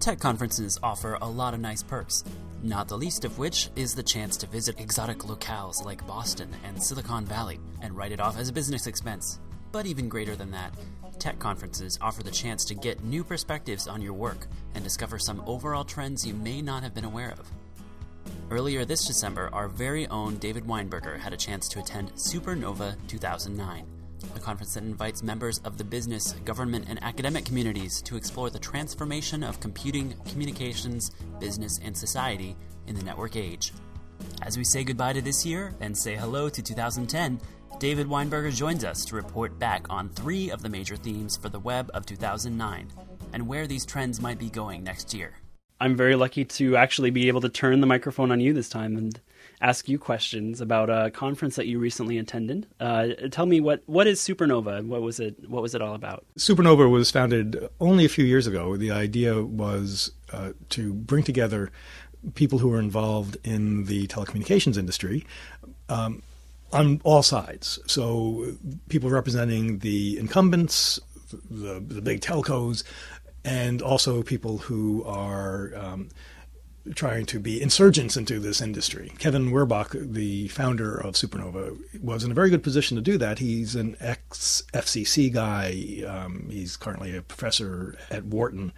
Tech conferences offer a lot of nice perks, not the least of which is the chance to visit exotic locales like Boston and Silicon Valley and write it off as a business expense. But even greater than that, tech conferences offer the chance to get new perspectives on your work and discover some overall trends you may not have been aware of. Earlier this December, our very own David Weinberger had a chance to attend Supernova 2009, a conference that invites members of the business, government, and academic communities to explore the transformation of computing, communications, business, and society in the network age. As we say goodbye to this year and say hello to 2010, David Weinberger joins us to report back on 3 of the major themes for the web of 2009 and where these trends might be going next year. I'm very lucky to actually be able to turn the microphone on you this time and ask you questions about a conference that you recently attended. Tell me, what is Supernova? What was it all about? Supernova was founded only a few years ago. The idea was to bring together people who are involved in the telecommunications industry on all sides. So people representing the incumbents, the big telcos, and also people who are trying to be insurgents into this industry. Kevin Werbach, the founder of Supernova, was in a very good position to do that. He's an ex-FCC guy. He's currently a professor at Wharton.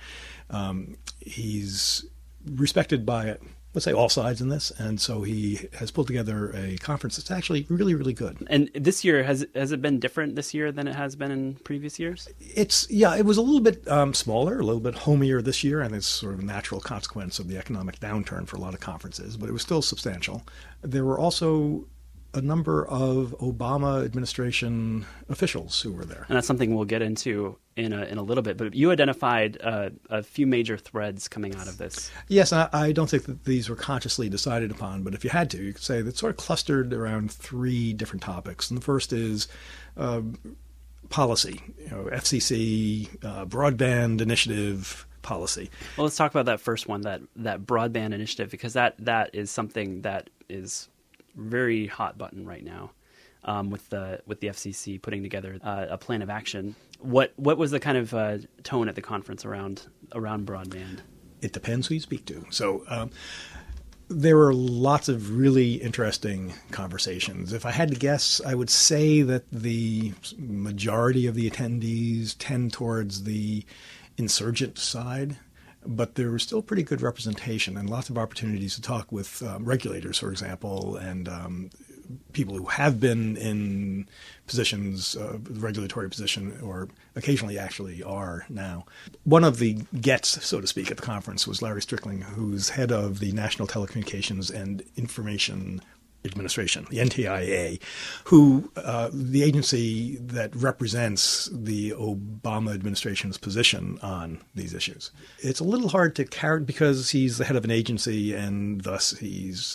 He's respected by, let's say, all sides in this, and so he has pulled together a conference that's actually really, really good. And this year, has it been different this year than it has been in previous years? It was a little bit smaller, a little bit homier this year, and it's sort of a natural consequence of the economic downturn for a lot of conferences, but it was still substantial. There were also a number of Obama administration officials who were there. And that's something we'll get into in a little bit. But you identified a few major threads coming out of this. Yes, I don't think that these were consciously decided upon, but if you had to, you could say that sort of clustered around 3 different topics. And the first is policy, FCC, broadband initiative policy. Well, let's talk about that first one, that broadband initiative, because that is something that is very hot button right now, with the FCC putting together a plan of action. What was the kind of tone at the conference around broadband? It depends who you speak to. So there were lots of really interesting conversations. If I had to guess, I would say that the majority of the attendees tend towards the insurgent side. But there was still pretty good representation and lots of opportunities to talk with regulators, for example, and people who have been in positions, regulatory position, or occasionally actually are now. One of the gets, so to speak, at the conference was Larry Strickling, who's head of the National Telecommunications and Information Administration, the NTIA, who the agency that represents the Obama administration's position on these issues. It's a little hard to carry because he's the head of an agency, and thus he's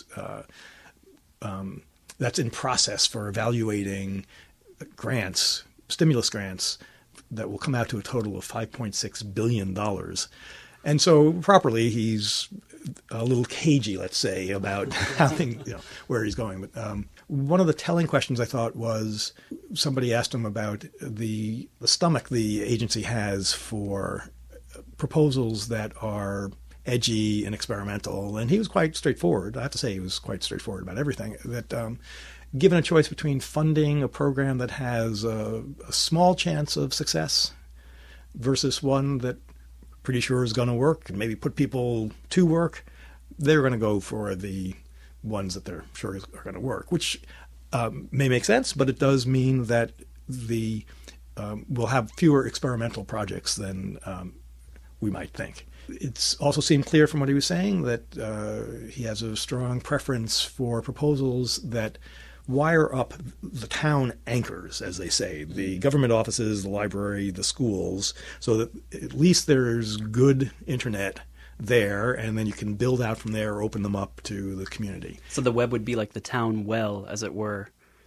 that's in process for evaluating grants, stimulus grants, that will come out to a total of $5.6 billion. And so properly, he's a little cagey, let's say, about how things, where he's going. But one of the telling questions I thought was somebody asked him about the stomach the agency has for proposals that are edgy and experimental. And he was quite straightforward. I have to say he was quite straightforward about everything. That given a choice between funding a program that has a small chance of success versus one that pretty sure is going to work and maybe put people to work, they're going to go for the ones that they're sure are going to work, which may make sense, but it does mean that we'll have fewer experimental projects than we might think. It's also seemed clear from what he was saying that he has a strong preference for proposals that wire up the town anchors, as they say, the government offices, the library, the schools, so that at least there's good internet there, and then you can build out from there or open them up to the community. So the web would be like the town well, as it were,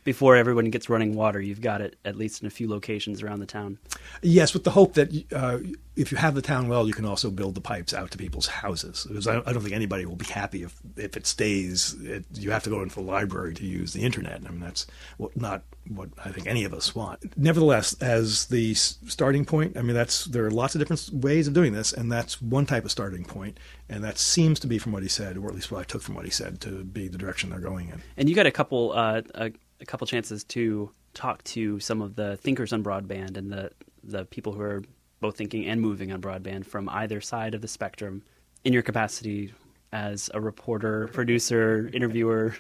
before everyone gets running water, you've got it at least in a few locations around the town. Yes, with the hope that if you have the town well, you can also build the pipes out to people's houses. Because I don't think anybody will be happy if it stays. You have to go into the library to use the internet. I mean, that's not what I think any of us want. Nevertheless, as the starting point, I mean, there are lots of different ways of doing this, and that's one type of starting point. And that seems to be, from what he said, or at least what I took from what he said, to be the direction they're going in. And you got a couple chances to talk to some of the thinkers on broadband and the people who are both thinking and moving on broadband from either side of the spectrum in your capacity as a reporter, producer, interviewer.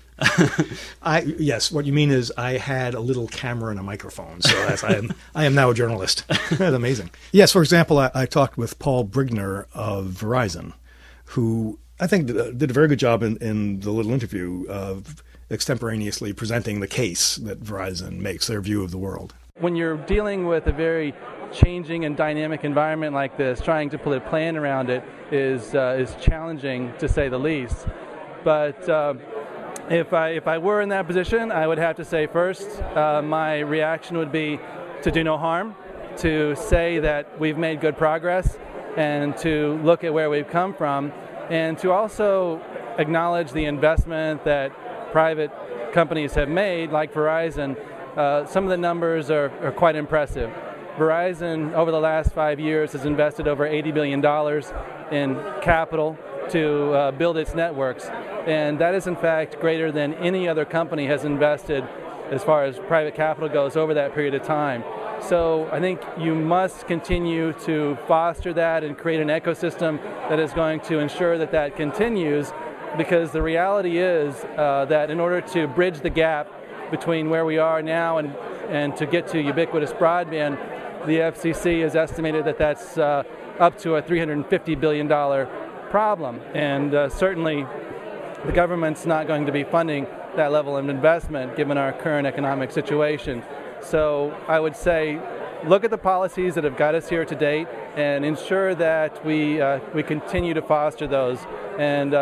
Yes, what you mean is I had a little camera and a microphone, so I am now a journalist. That's amazing. Yes, for example, I talked with Paul Brigner of Verizon, who I think did a very good job in the little interview of extemporaneously presenting the case that Verizon makes, their view of the world. When you're dealing with a very changing and dynamic environment like this, trying to put a plan around it is challenging, to say the least. But if I were in that position, I would have to say first, my reaction would be to do no harm, to say that we've made good progress, and to look at where we've come from, and to also acknowledge the investment that private companies have made, like Verizon. Some of the numbers are quite impressive. Verizon, over the last 5 years, has invested over $80 billion in capital to build its networks. And that is, in fact, greater than any other company has invested as far as private capital goes over that period of time. So I think you must continue to foster that and create an ecosystem that is going to ensure that that continues, because the reality is that in order to bridge the gap between where we are now and to get to ubiquitous broadband, the FCC has estimated that that's up to a $350 billion problem. And certainly the government's not going to be funding that level of investment given our current economic situation. So I would say look at the policies that have got us here to date and ensure that we continue to foster those. And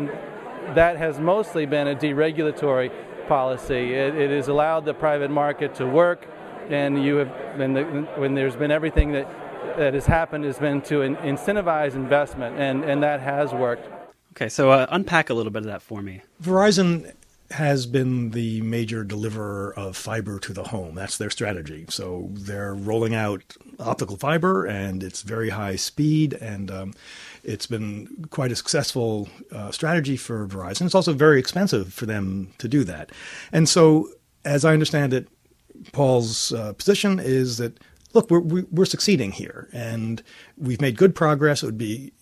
that has mostly been a deregulatory policy. It has allowed the private market to work, and when there's been everything that has happened has been to incentivize investment, and that has worked. Okay, so unpack a little bit of that for me. Verizon has been the major deliverer of fiber to the home. That's their strategy. So they're rolling out optical fiber, and it's very high speed, and it's been quite a successful strategy for Verizon. It's also very expensive for them to do that. And so, as I understand it, Paul's position is that, look, we're succeeding here, and we've made good progress. It would be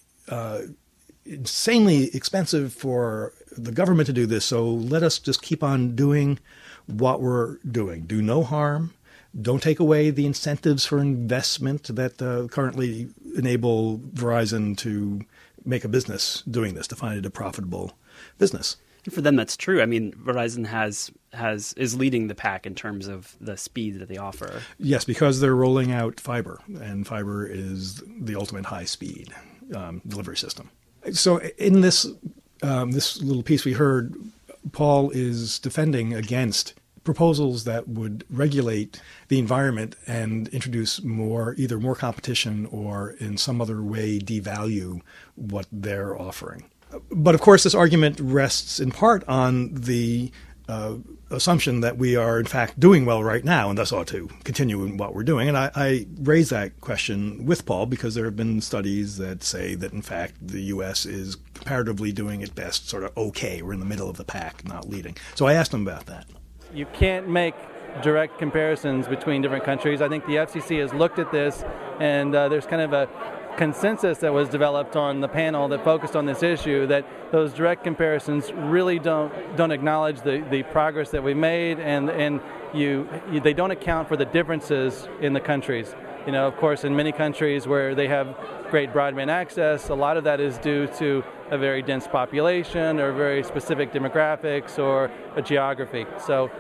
insanely expensive for the government to do this, so let us just keep on doing what we're doing. Do no harm. Don't take away the incentives for investment that currently enable Verizon to make a business doing this, to find it a profitable business. And for them, that's true. I mean, Verizon is leading the pack in terms of the speed that they offer. Yes, because they're rolling out fiber, and fiber is the ultimate high-speed delivery system. So in this little piece we heard, Paul is defending against proposals that would regulate the environment and introduce either more competition or in some other way devalue what they're offering. But of course, this argument rests in part on the assumption that we are in fact doing well right now and thus ought to continue in what we're doing. And I raise that question with Paul because there have been studies that say that in fact the U.S. is comparatively doing its best, sort of okay. We're in the middle of the pack, not leading. So I asked him about that. You can't make direct comparisons between different countries. I think the FCC has looked at this, and there's kind of a consensus that was developed on the panel that focused on this issue, that those direct comparisons really don't acknowledge the progress that we made, and they don't account for the differences in the countries. You know, of course, in many countries where they have great broadband access, a lot of that is due to a very dense population or very specific demographics or a geography. So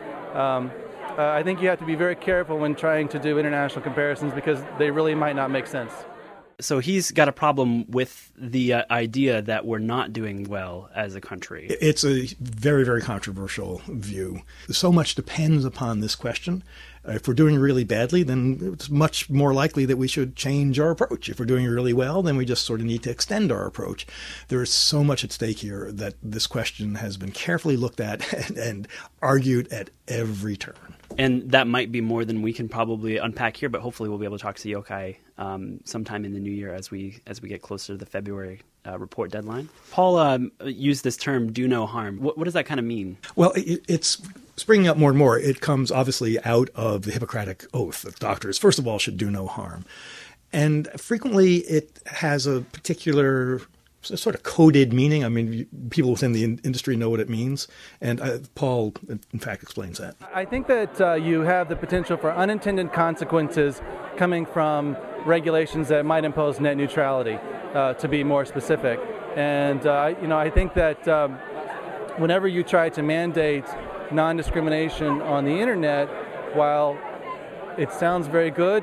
I think you have to be very careful when trying to do international comparisons because they really might not make sense. So he's got a problem with the idea that we're not doing well as a country. It's a very, very controversial view. So much depends upon this question. If we're doing really badly, then it's much more likely that we should change our approach. If we're doing really well, then we just sort of need to extend our approach. There is so much at stake here that this question has been carefully looked at and argued at every turn. And that might be more than we can probably unpack here, but hopefully we'll be able to talk to Yochai sometime in the new year as we get closer to the February report deadline. Paul used this term, do no harm. What does that kind of mean? Well, it's springing up more and more. It comes obviously out of the Hippocratic Oath that doctors, first of all, should do no harm. And frequently it has a particular sort of coded meaning. I mean, people within the industry know what it means. And Paul, in fact, explains that. I think that you have the potential for unintended consequences coming from regulations that might impose net neutrality, to be more specific. And, I think that whenever you try to mandate non-discrimination on the Internet, while it sounds very good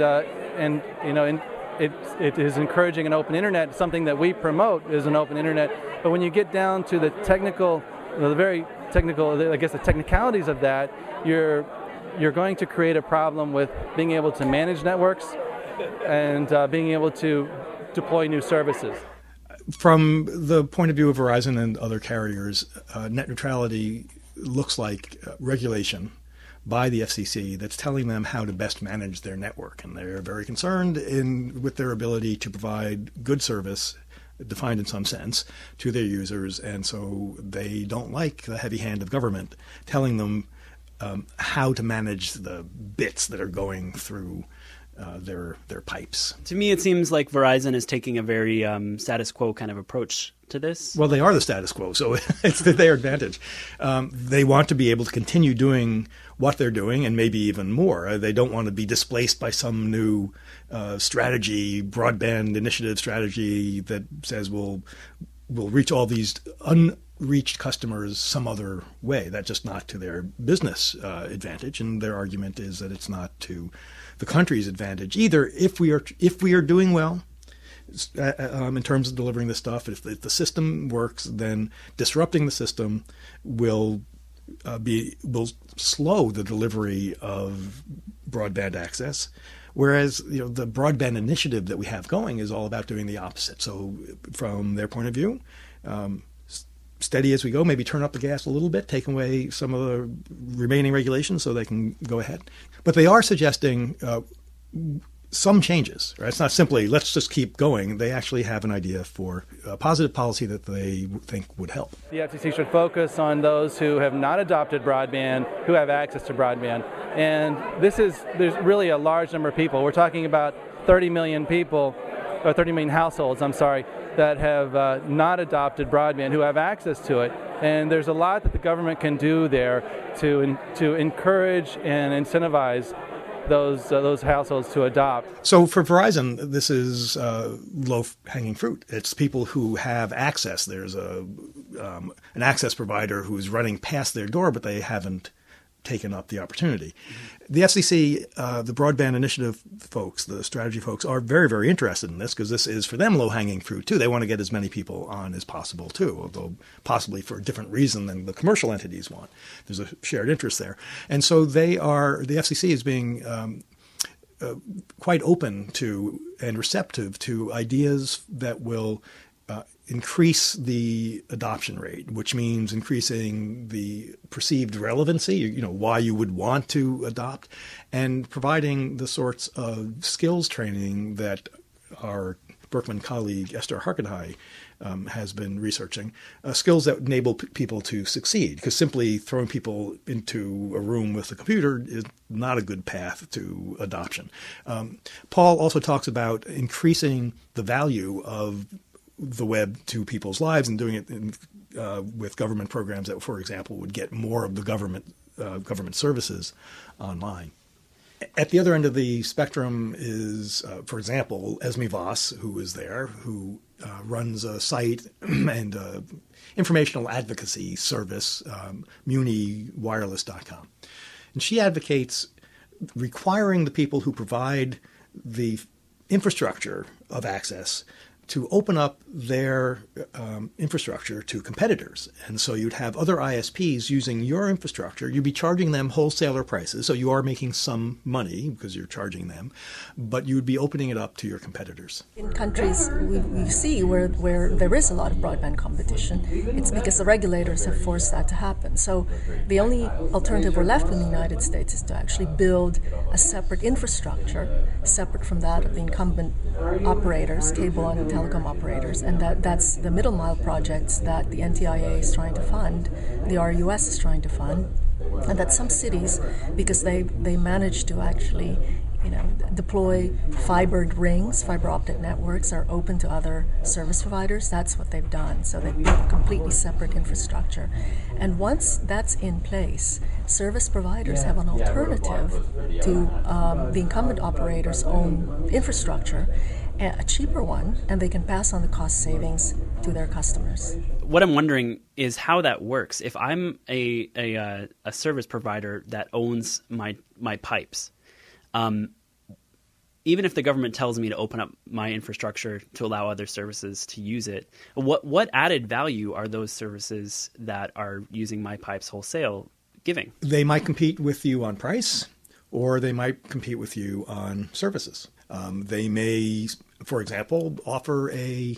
it is encouraging an open internet. Something that we promote is an open internet. But when you get down to the very technical, I guess the technicalities of that, you're going to create a problem with being able to manage networks and being able to deploy new services. From the point of view of Verizon and other carriers, net neutrality looks like regulation by the FCC that's telling them how to best manage their network. And they're very concerned with their ability to provide good service, defined in some sense, to their users. And so they don't like the heavy hand of government telling them how to manage the bits that are going through their pipes. To me, it seems like Verizon is taking a very status quo kind of approach to this. Well, they are the status quo, so it's to their advantage. They want to be able to continue doing what they're doing and maybe even more. They don't want to be displaced by some new strategy, broadband initiative strategy that says we'll reach all these unreached customers some other way. That's just not to their business advantage, and their argument is that it's not to the country's advantage either. If we are doing well in terms of delivering this stuff, if the system works, then disrupting the system will slow the delivery of broadband access. Whereas the broadband initiative that we have going is all about doing the opposite. So from their point of view, steady as we go, maybe turn up the gas a little bit, take away some of the remaining regulations so they can go ahead. But they are suggesting some changes. Right? It's not simply let's just keep going. They actually have an idea for a positive policy that they think would help. The FCC should focus on those who have not adopted broadband, who have access to broadband. And there's really a large number of people. We're talking about 30 million people, or 30 million households, that have not adopted broadband, who have access to it. And there's a lot that the government can do there to encourage and incentivize those households to adopt. So for Verizon, this is low-hanging fruit. It's people who have access. There's an access provider who's running past their door, but they haven't taken up the opportunity. The FCC, the broadband initiative folks, the strategy folks, are very, very interested in this because this is for them low-hanging fruit too. They want to get as many people on as possible too, although possibly for a different reason than the commercial entities want. There's a shared interest there. And so the FCC is being quite open to and receptive to ideas that will increase the adoption rate, which means increasing the perceived relevancy, why you would want to adopt, and providing the sorts of skills training that our Berkman colleague Esther Harkenhai has been researching, skills that enable people to succeed, because simply throwing people into a room with a computer is not a good path to adoption. Paul also talks about increasing the value of the web to people's lives and doing it with government programs that, for example, would get more of the government services online. At the other end of the spectrum is, for example, Esme Voss, who is there, who runs a site and informational advocacy service, MuniWireless.com. And she advocates requiring the people who provide the infrastructure of access to open up their infrastructure to competitors. And so you'd have other ISPs using your infrastructure. You'd be charging them wholesaler prices, so you are making some money because you're charging them, but you would be opening it up to your competitors. In countries we see where there is a lot of broadband competition, it's because the regulators have forced that to happen. So the only alternative we're left with in the United States is to actually build a separate infrastructure, separate from that of the incumbent operators, cable and telecom operators, and that's the middle mile projects that the NTIA is trying to fund, the RUS is trying to fund, and that some cities, because they managed to actually deploy fibered rings, fiber optic networks are open to other service providers. That's what they've done. So they've built a completely separate infrastructure. And once that's in place, service providers have an alternative to the incumbent operator's own infrastructure, a cheaper one, and they can pass on the cost savings to their customers. What I'm wondering is how that works. If I'm a service provider that owns my pipes, even if the government tells me to open up my infrastructure to allow other services to use it, what added value are those services that are using my pipes wholesale giving? They might compete with you on price, or they might compete with you on services. They may, for example, offer a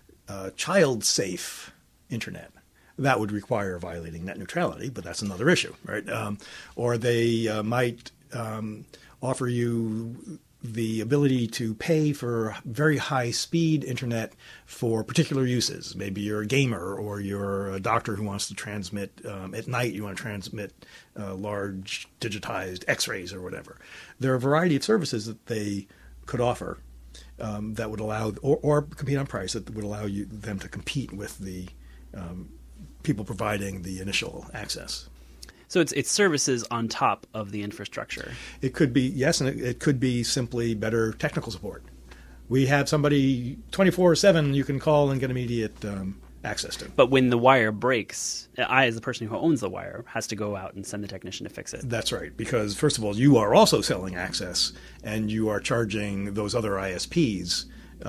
child-safe internet. That would require violating net neutrality, but that's another issue, right? Or they might offer you the ability to pay for very high-speed internet for particular uses. Maybe you're a gamer, or you're a doctor who wants to transmit at night. You want to transmit large digitized X-rays or whatever. There are a variety of services that they could offer that would allow, or compete on price, that would allow them to compete with the people providing the initial access. So it's services on top of the infrastructure. It could be, yes, and it could be simply better technical support. We have somebody 24/7 you can call and get immediate access to. But when the wire breaks, I, as the person who owns the wire, has to go out and send the technician to fix it. That's right, because first of all, you are also selling access, and you are charging those other ISPs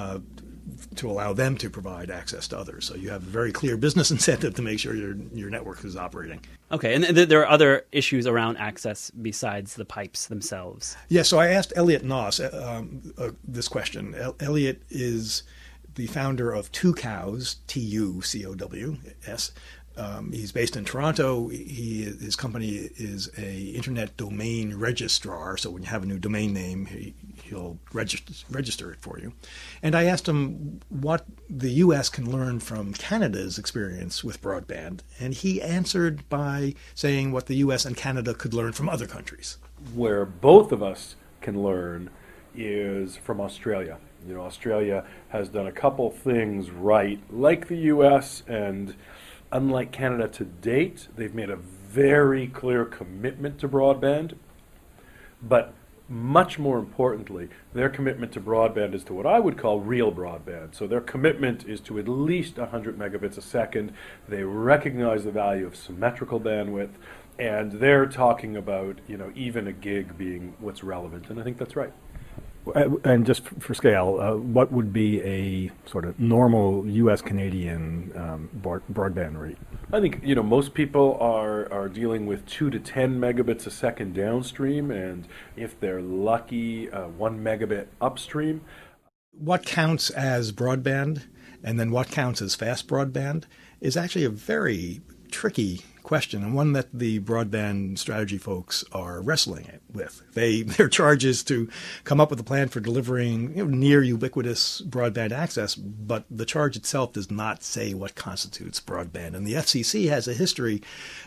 to allow them to provide access to others. So you have a very clear business incentive to make sure your network is operating. Okay, and there are other issues around access besides the pipes themselves. Yeah, so I asked Elliot Noss this question. Elliot is the founder of Tucows, Tucows. He's based in Toronto. His company is a internet domain registrar, so when you have a new domain name, he'll register it for you. And I asked him what the U.S. can learn from Canada's experience with broadband, and he answered by saying what the U.S. and Canada could learn from other countries. Where both of us can learn is from Australia. Australia has done a couple things right, like the U.S., and unlike Canada to date, they've made a very clear commitment to broadband, but much more importantly, their commitment to broadband is to what I would call real broadband. So their commitment is to at least 100 megabits a second. They recognize the value of symmetrical bandwidth, and they're talking about, even a gig being what's relevant, and I think that's right. And just for scale, what would be a sort of normal U.S.-Canadian broadband rate? I think most people are dealing with 2 to 10 megabits a second downstream, and if they're lucky, 1 megabit upstream. What counts as broadband, and then what counts as fast broadband, is actually a very tricky question, and one that the broadband strategy folks are wrestling with. Their charge is to come up with a plan for delivering near ubiquitous broadband access, but the charge itself does not say what constitutes broadband. And the FCC has a history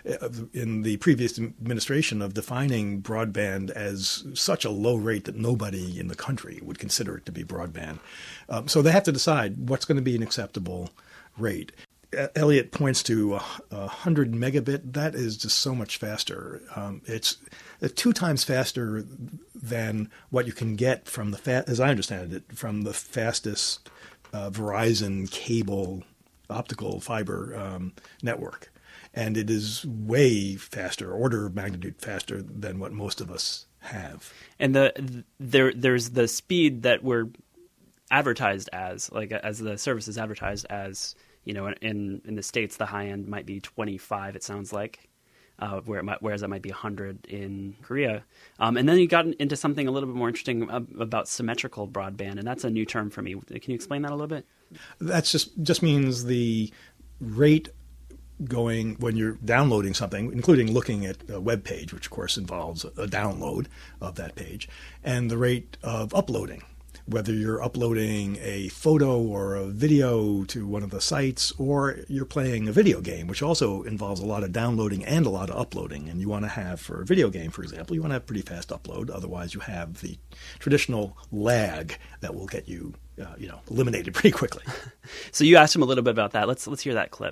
in the previous administration of defining broadband as such a low rate that nobody in the country would consider it to be broadband. So they have to decide what's going to be an acceptable rate. Elliot points to 100 megabit. That is just so much faster. It's 2 times faster than what you can get from as I understand it, from the fastest Verizon cable optical fiber network. And it is way faster, order of magnitude faster than what most of us have. And there's the speed that we're advertised as, like as the service is advertised as, in the States, the high end might be 25, it sounds like. Whereas that might be 100 in Korea. And then you got into something a little bit more interesting about symmetrical broadband, and that's a new term for me. Can you explain that a little bit? That just means the rate going when you're downloading something, including looking at a web page, which of course involves a download of that page, and the rate of uploading. Whether you're uploading a photo or a video to one of the sites, or you're playing a video game, which also involves a lot of downloading and a lot of uploading. And you want to have, for a video game, for example, you want to have pretty fast upload. Otherwise, you have the traditional lag that will get you, eliminated pretty quickly. So you asked him a little bit about that. Let's hear that clip.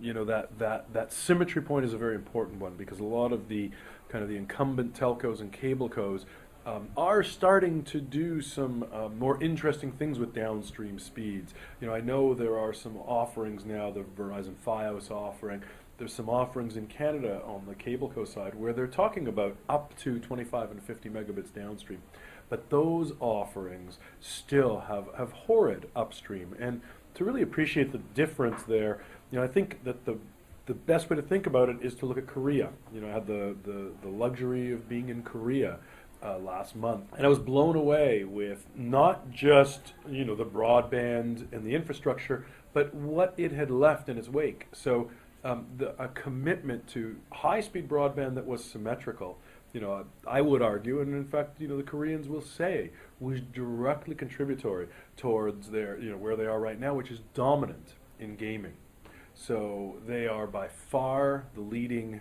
That symmetry point is a very important one, because a lot of the kind of the incumbent telcos and cablecos are starting to do some more interesting things with downstream speeds. I know there are some offerings now, the Verizon Fios offering. There's some offerings in Canada on the cableco side where they're talking about up to 25 and 50 megabits downstream. But those offerings still have horrid upstream. And to really appreciate the difference there, I think that the best way to think about it is to look at Korea. I had the luxury of being in Korea last month, and I was blown away with not just the broadband and the infrastructure, but what it had left in its wake. So a commitment to high-speed broadband that was symmetrical, I would argue, and in fact, the Koreans will say, was directly contributory towards their, where they are right now, which is dominant in gaming. So they are by far the leading,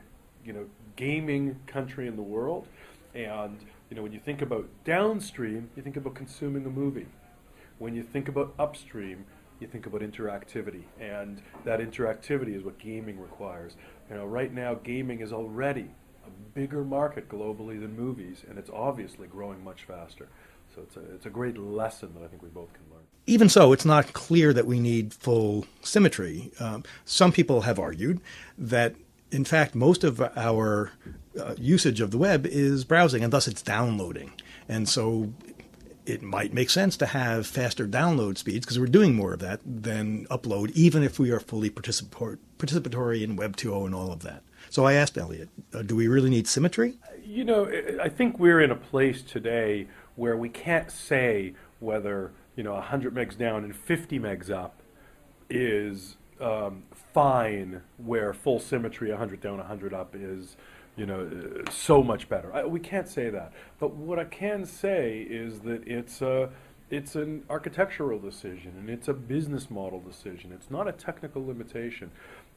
gaming country in the world, and when you think about downstream, you think about consuming a movie. When you think about upstream, you think about interactivity, and that interactivity is what gaming requires. Right now, gaming is already a bigger market globally than movies, and it's obviously growing much faster. So it's a great lesson that I think we both can learn. Even so, it's not clear that we need full symmetry. Some people have argued that, in fact, most of our usage of the web is browsing, and thus it's downloading. And so it might make sense to have faster download speeds, because we're doing more of that than upload, even if we are fully participatory in Web 2.0 and all of that. So I asked Elliot, do we really need symmetry? I think we're in a place today where we can't say whether 100 megs down and 50 megs up is fine, where full symmetry 100 down 100 up is so much better. We can't say that. But what I can say is that it's an architectural decision, and it's a business model decision. It's not a technical limitation.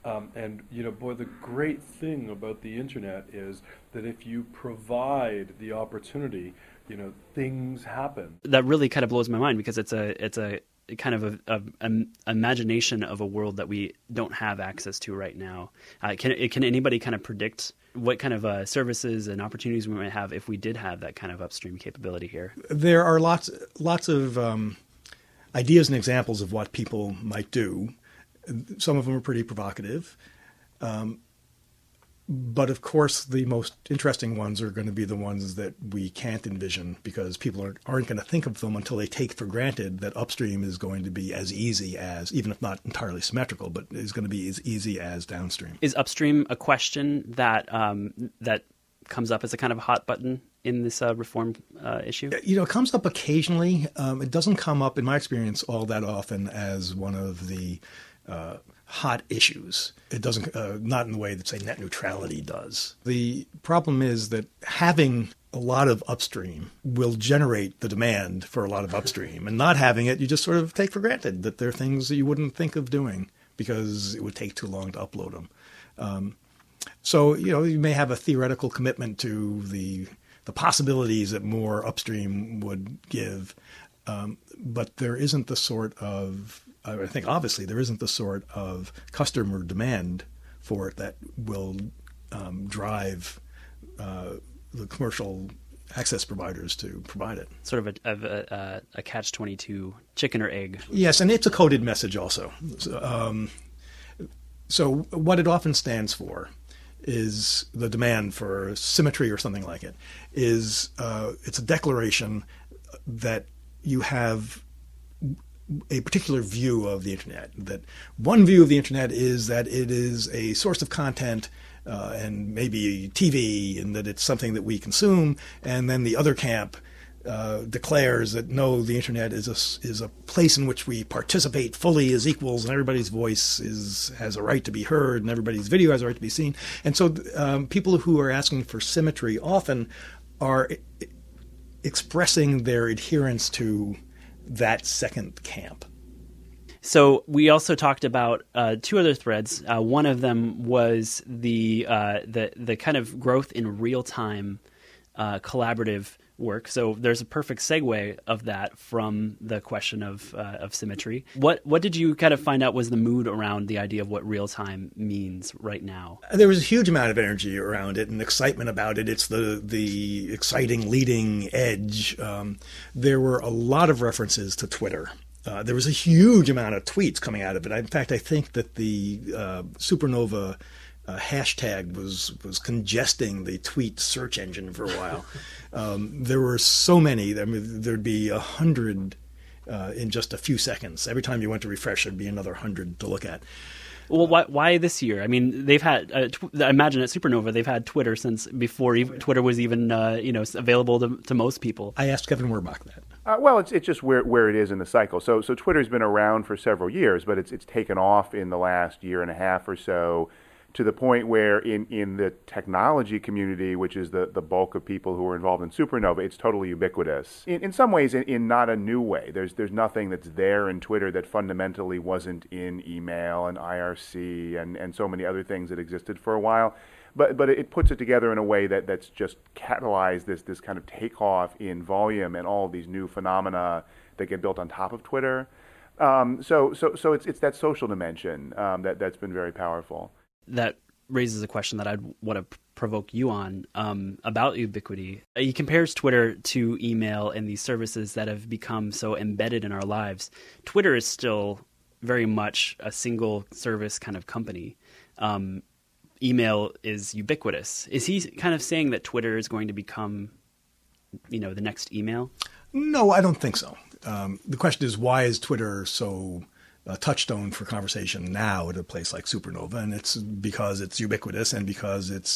The great thing about the internet is that if you provide the opportunity, things happen. That really kind of blows my mind, because it's a kind of an imagination of a world that we don't have access to right now. Can anybody kind of predict what kind of services and opportunities we might have if we did have that kind of upstream capability here? There are lots of ideas and examples of what people might do. Some of them are pretty provocative. But of course, the most interesting ones are going to be the ones that we can't envision, because people aren't going to think of them until they take for granted that upstream is going to be as easy as, even if not entirely symmetrical, but is going to be as easy as downstream. Is upstream a question that that comes up as a kind of hot button in this reform issue? It comes up occasionally. It doesn't come up, in my experience, all that often as one of the hot issues. It doesn't, not in the way that, say, net neutrality does. The problem is that having a lot of upstream will generate the demand for a lot of upstream, and not having it, you just sort of take for granted that there are things that you wouldn't think of doing because it would take too long to upload them. So you may have a theoretical commitment to the possibilities that more upstream would give, but there isn't the sort of, I think obviously there isn't the sort of customer demand for it that will drive the commercial access providers to provide it. Sort of a catch-22, chicken or egg. Yes, and it's a coded message also. So what it often stands for is the demand for symmetry or something like it. It's a declaration that you have a particular view of the internet. That one view of the internet is that it is a source of content and maybe TV, and that it's something that we consume. And then the other camp declares that no, the internet is a place in which we participate fully as equals, and everybody's voice has a right to be heard, and everybody's video has a right to be seen. And so people who are asking for symmetry often are expressing their adherence to that second camp. So we also talked about two other threads. One of them was the kind of growth in real-time collaborative work. So there's a perfect segue of that from the question of symmetry. What did you kind of find out was the mood around the idea of what real-time means right now? There was a huge amount of energy around it and excitement about it. It's the exciting leading edge. There were a lot of references to Twitter. There was a huge amount of tweets coming out of it. In fact, I think that the supernova hashtag was congesting the tweet search engine for a while. There were so many. I mean, there'd be 100 in just a few seconds. Every time you went to refresh, there'd be another 100 to look at. Well, why this year? I mean, they've had. I imagine at Supernova, they've had Twitter since before Twitter was even available to most people. I asked Kevin Werbach that. Well, it's just where it is in the cycle. So Twitter's been around for several years, but it's taken off in the last year and a half or so, to the point where in the technology community, which is the bulk of people who are involved in Supernova, it's totally ubiquitous. In some ways, in not a new way. There's nothing that's there in Twitter that fundamentally wasn't in email and IRC and so many other things that existed for a while. But it puts it together in a way that's just catalyzed this kind of takeoff in volume and all of these new phenomena that get built on top of Twitter. So it's that social dimension that's been very powerful. That raises a question that I'd want to provoke you on about ubiquity. He compares Twitter to email and these services that have become so embedded in our lives. Twitter is still very much a single service kind of company. Email is ubiquitous. Is he kind of saying that Twitter is going to become, the next email? No, I don't think so. The question is, why is Twitter so a touchstone for conversation now at a place like Supernova? And it's because it's ubiquitous and because it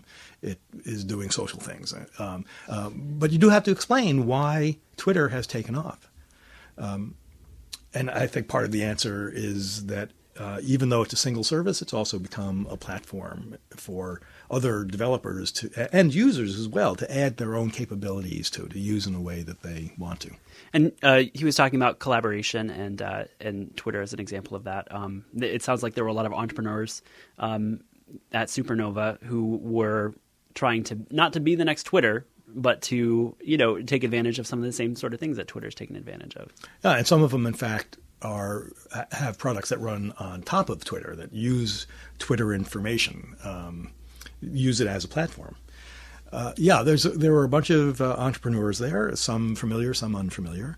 is doing social things. But you do have to explain why Twitter has taken off. And I think part of the answer is that even though it's a single service, it's also become a platform for other developers and users as well to add their own capabilities to use in a way that they want to. And he was talking about collaboration and Twitter as an example of that. It sounds like there were a lot of entrepreneurs at Supernova who were trying to not to be the next Twitter, but to take advantage of some of the same sort of things that Twitter's taken advantage of. Yeah, and some of them, in fact, have products that run on top of Twitter that use Twitter information, use it as a platform. There were a bunch of entrepreneurs there, some familiar, some unfamiliar,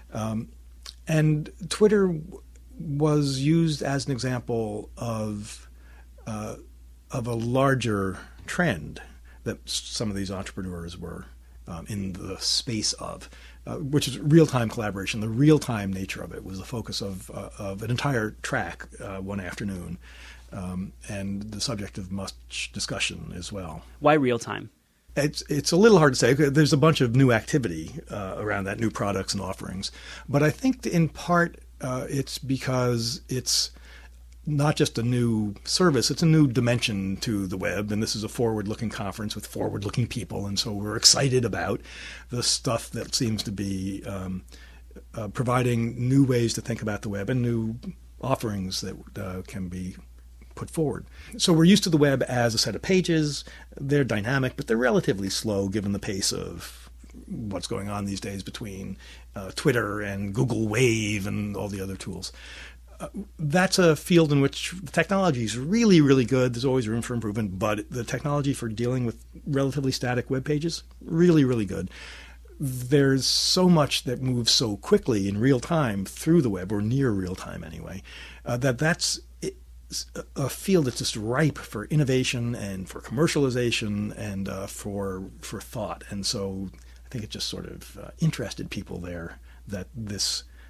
and Twitter was used as an example of a larger trend that some of these entrepreneurs were in the space of. Which is real-time collaboration. The real-time nature of it was the focus of an entire track one afternoon, and the subject of much discussion as well. Why real-time? It's a little hard to say. There's a bunch of new activity around that, new products and offerings. But I think in part it's because it's not just a new service, it's a new dimension to the web. And this is a forward-looking conference with forward-looking people. And so we're excited about the stuff that seems to be providing new ways to think about the web and new offerings that can be put forward. So we're used to the web as a set of pages. They're dynamic, but they're relatively slow given the pace of what's going on these days between Twitter and Google Wave and all the other tools. That's a field in which the technology is really, really good. There's always room for improvement, but the technology for dealing with relatively static web pages, really, really good. There's so much that moves so quickly in real time through the web, or near real time anyway, that's a field that's just ripe for innovation and for commercialization and for thought. And so I think it just sort of interested people there that this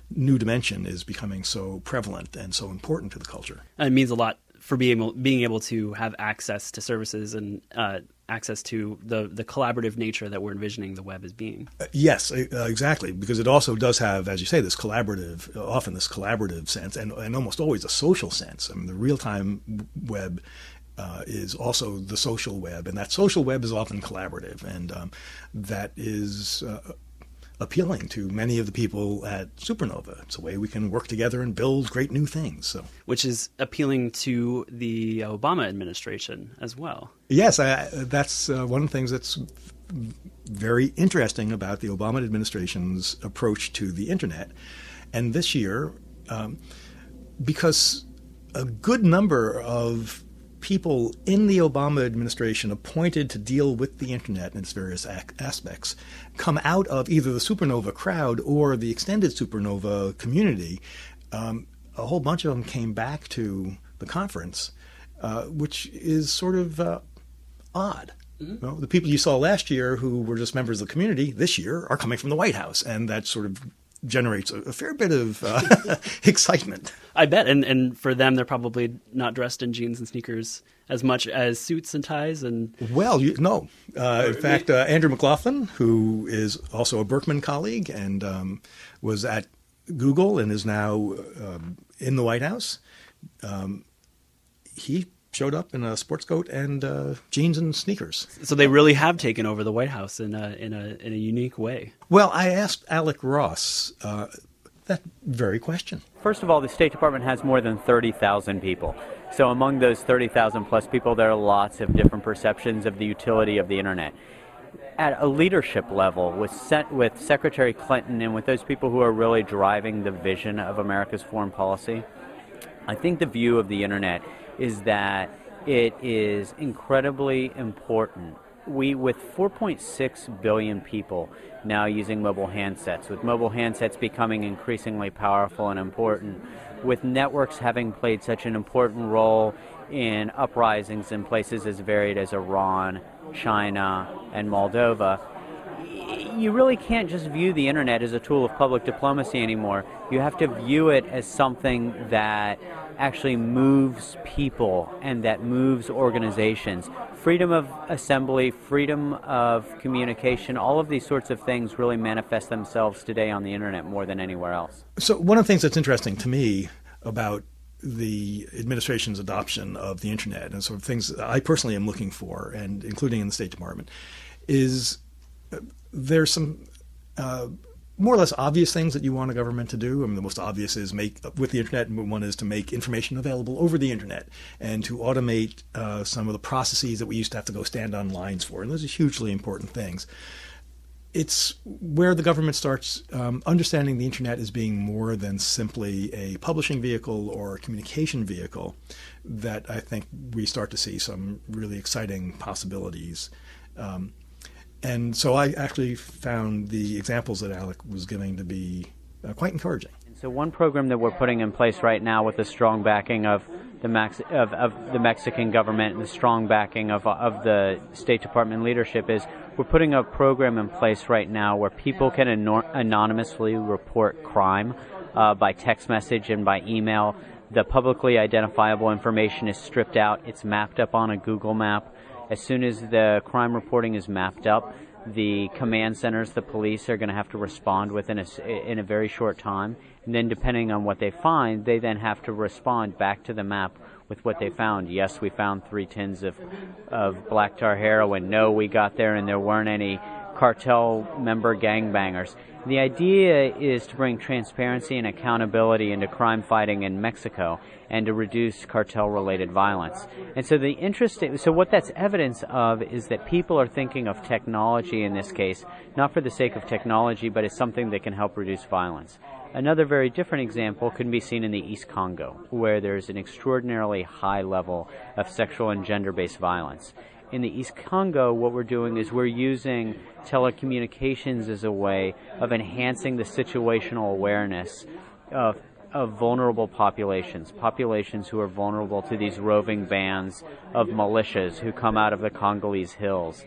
new dimension is becoming so prevalent and so important to the culture. It means a lot for being able to have access to services and access to the collaborative nature that we're envisioning the web as being. Yes, exactly, because it also does have, as you say, this collaborative sense, and almost always a social sense. I mean, the real-time web is also the social web, and that social web is often collaborative, and that is appealing to many of the people at Supernova. It's a way we can work together and build great new things. So, which is appealing to the Obama administration as well. Yes, that's one of the things that's very interesting about the Obama administration's approach to the Internet. And this year, because a good number of people in the Obama administration appointed to deal with the Internet and its various aspects come out of either the Supernova crowd or the extended Supernova community. A whole bunch of them came back to the conference, which is sort of odd. Mm-hmm. You know, the people you saw last year who were just members of the community this year are coming from the White House, and that sort of generates a fair bit of excitement. I bet. And for them, they're probably not dressed in jeans and sneakers as much as suits and ties. And well, no. In fact, Andrew McLaughlin, who is also a Berkman colleague and was at Google and is now in the White House, he showed up in a sports coat and jeans and sneakers. So they really have taken over the White House in a unique way. Well, I asked Alec Ross that very question. First of all, the State Department has more than 30,000 people. So among those 30,000 plus people, there are lots of different perceptions of the utility of the Internet. At a leadership level, with Secretary Clinton and with those people who are really driving the vision of America's foreign policy, I think the view of the Internet is that it is incredibly important. With 4.6 billion people now using mobile handsets, with mobile handsets becoming increasingly powerful and important, with networks having played such an important role in uprisings in places as varied as Iran, China, and Moldova, you really can't just view the Internet as a tool of public diplomacy anymore. You have to view it as something that actually moves people and that moves organizations. Freedom of assembly, freedom of communication, all of these sorts of things really manifest themselves today on the Internet more than anywhere else. So one of the things that's interesting to me about the administration's adoption of the Internet and sort of things that I personally am looking for, and including in the State Department, is there's some more or less obvious things that you want a government to do. I mean, the most obvious is with the Internet, one is to make information available over the Internet and to automate some of the processes that we used to have to go stand on lines for. And those are hugely important things. It's where the government starts understanding the Internet as being more than simply a publishing vehicle or a communication vehicle that I think we start to see some really exciting possibilities. And so I actually found the examples that Alec was giving to be quite encouraging. So one program that we're putting in place right now with the strong backing of the Mexican government and the strong backing of the State Department leadership is we're putting a program in place right now where people can anonymously report crime by text message and by email. The publicly identifiable information is stripped out. It's mapped up on a Google map. As soon as the crime reporting is mapped up, the command centers, the police, are going to have to respond in a very short time. And then depending on what they find, they then have to respond back to the map with what they found. Yes, we found 3 tins of black tar heroin. No, we got there and there weren't any cartel member gangbangers. The idea is to bring transparency and accountability into crime fighting in Mexico and to reduce cartel-related violence. And so what that's evidence of is that people are thinking of technology in this case, not for the sake of technology, but as something that can help reduce violence. Another very different example can be seen in the East Congo, where there's an extraordinarily high level of sexual and gender-based violence. In the East Congo, what we're doing is we're using telecommunications as a way of enhancing the situational awareness of vulnerable populations who are vulnerable to these roving bands of militias who come out of the Congolese hills.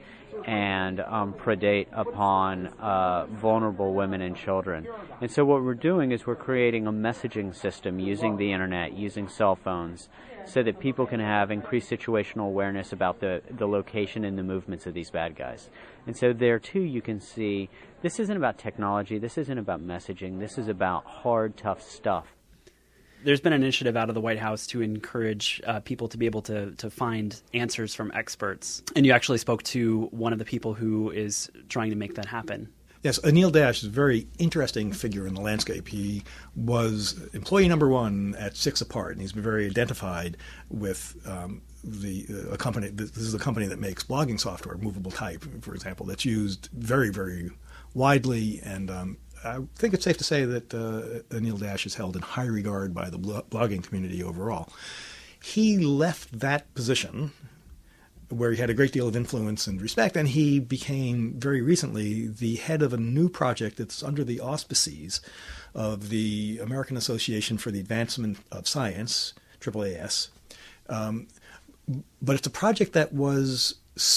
and predate upon vulnerable women and children. And so what we're doing is we're creating a messaging system using the internet, using cell phones, so that people can have increased situational awareness about the location and the movements of these bad guys. And so there too you can see this isn't about technology, this isn't about messaging, this is about hard, tough stuff. There's been an initiative out of the White House to encourage people to be able to find answers from experts. And you actually spoke to one of the people who is trying to make that happen. Yes, Anil Dash is a very interesting figure in the landscape. He was employee number one at 6 Apart, and he's been very identified with a company. This is a company that makes blogging software, Movable Type, for example, that's used very, very widely. And I think it's safe to say that Anil Dash is held in high regard by the blogging community overall. He left that position where he had a great deal of influence and respect, and he became very recently the head of a new project that's under the auspices of the American Association for the Advancement of Science, AAAS. But it's a project that was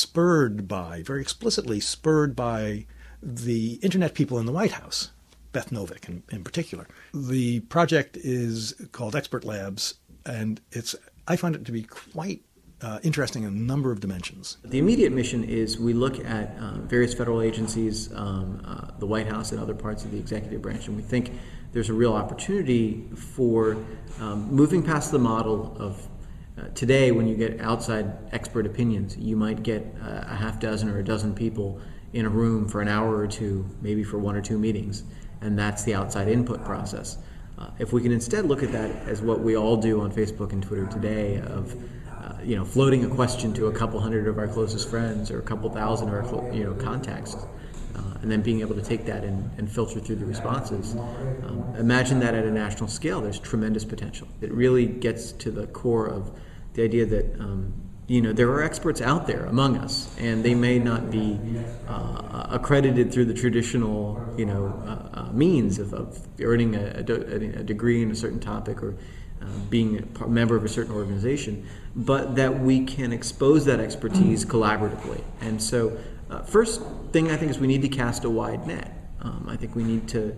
very explicitly spurred by the internet people in the White House, Beth Novick in particular. The project is called Expert Labs, and I find it to be quite interesting in a number of dimensions. The immediate mission is we look at various federal agencies, the White House and other parts of the executive branch, and we think there's a real opportunity for moving past the model of today when you get outside expert opinions. You might get a half dozen or a dozen people in a room for an hour or two, maybe for 1 or 2 meetings, and that's the outside input process. If we can instead look at that as what we all do on Facebook and Twitter today of floating a question to a couple hundred of our closest friends or a couple thousand of our contacts, and then being able to take that and filter through the responses. Imagine that at a national scale. There's tremendous potential. It really gets to the core of the idea that there are experts out there among us, and they may not be accredited through the traditional means of earning a degree in a certain topic or being a member of a certain organization, but that we can expose that expertise collaboratively. And so first thing I think is we need to cast a wide net. I think we need to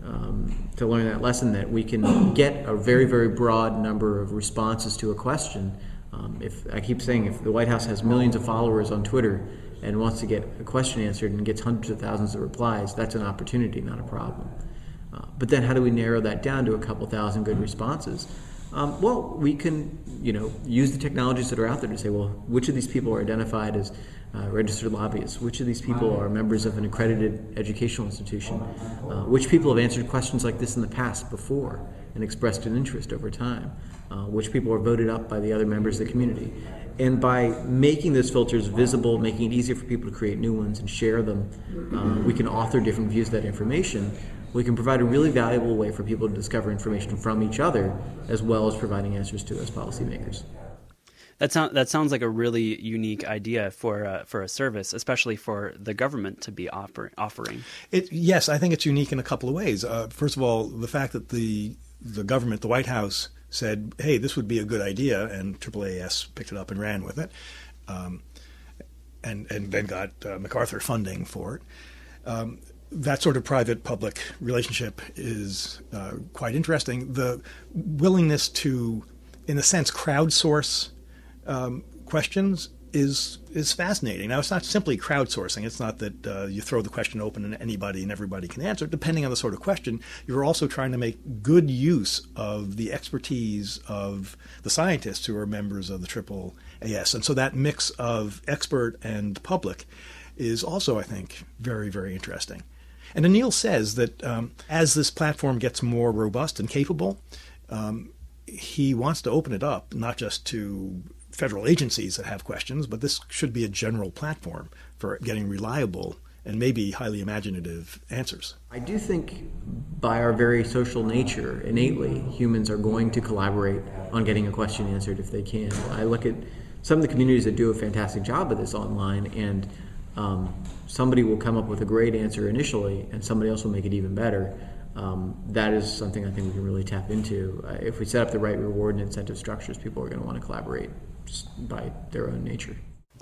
learn that lesson that we can get a very, very broad number of responses to a question. If the White House has millions of followers on Twitter and wants to get a question answered and gets hundreds of thousands of replies, that's an opportunity, not a problem. But then how do we narrow that down to a couple thousand good responses? We can, use the technologies that are out there to say, well, which of these people are identified as registered lobbyists? Which of these people are members of an accredited educational institution? Which people have answered questions like this in the past before and expressed an interest over time? Which people are voted up by the other members of the community? And by making those filters visible, making it easier for people to create new ones and share them, we can author different views of that information. We can provide a really valuable way for people to discover information from each other, as well as providing answers to us policymakers. That sounds like a really unique idea for a service, especially for the government to be offering. Yes, I think it's unique in a couple of ways. First of all, the fact that the government, the White House, said, hey, this would be a good idea, and AAAS picked it up and ran with it, and then got MacArthur funding for it. That sort of private-public relationship is quite interesting. The willingness to, in a sense, crowdsource questions is fascinating. Now, it's not simply crowdsourcing. It's not that you throw the question open and anybody and everybody can answer. Depending on the sort of question, you're also trying to make good use of the expertise of the scientists who are members of the AAAS. And so that mix of expert and public is also, I think, very, very interesting. And Anil says that as this platform gets more robust and capable, he wants to open it up, not just to federal agencies that have questions, but this should be a general platform for getting reliable and maybe highly imaginative answers. I do think by our very social nature, innately, humans are going to collaborate on getting a question answered if they can. I look at some of the communities that do a fantastic job of this online, and somebody will come up with a great answer initially, and somebody else will make it even better. That is something I think we can really tap into. If we set up the right reward and incentive structures, people are going to want to collaborate just by their own nature.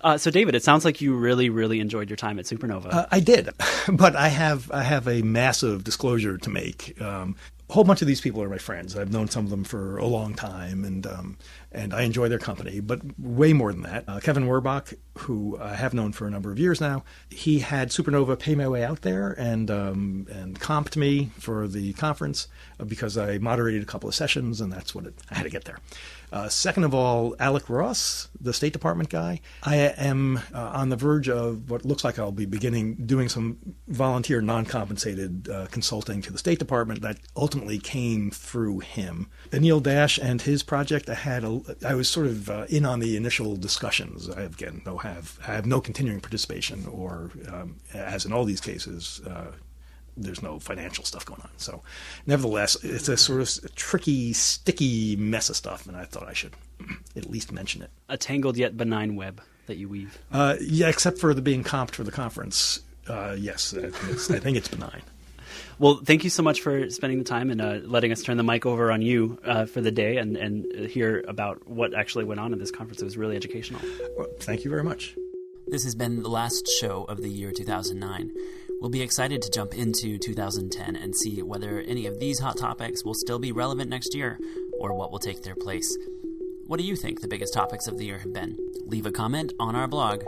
So, David, it sounds like you really, really enjoyed your time at Supernova. I did, but I have a massive disclosure to make. A whole bunch of these people are my friends. I've known some of them for a long time, and I enjoy their company. But way more than that, Kevin Werbach, who I have known for a number of years now, he had Supernova pay my way out there and comped me for the conference because I moderated a couple of sessions, and that's what I had to get there. Second of all, Alec Ross, the State Department guy. I am on the verge of what looks like I'll be doing some volunteer, non-compensated consulting to the State Department that ultimately came through him. Anil Dash and his project, I was sort of in on the initial discussions. I have no continuing participation, or as in all these cases, there's no financial stuff going on. So nevertheless, it's a sort of tricky, sticky mess of stuff, and I thought I should at least mention it. A tangled yet benign web that you weave. Yeah, except for the being comped for the conference. Yes, I think it's benign. Well, thank you so much for spending the time and letting us turn the mic over on you for the day and hear about what actually went on at this conference. It was really educational. Well, thank you very much. This has been the last show of the year 2009. We'll be excited to jump into 2010 and see whether any of these hot topics will still be relevant next year, or what will take their place. What do you think the biggest topics of the year have been? Leave a comment on our blog,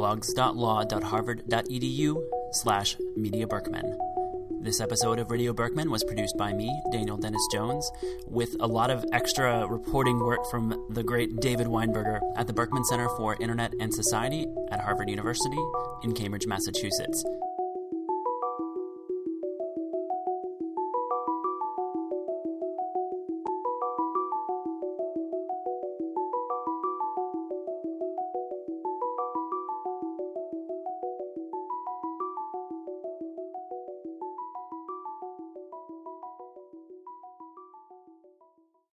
blogs.law.harvard.edu/Media Berkman. This episode of Radio Berkman was produced by me, Daniel Dennis Jones, with a lot of extra reporting work from the great David Weinberger at the Berkman Center for Internet and Society at Harvard University in Cambridge, Massachusetts.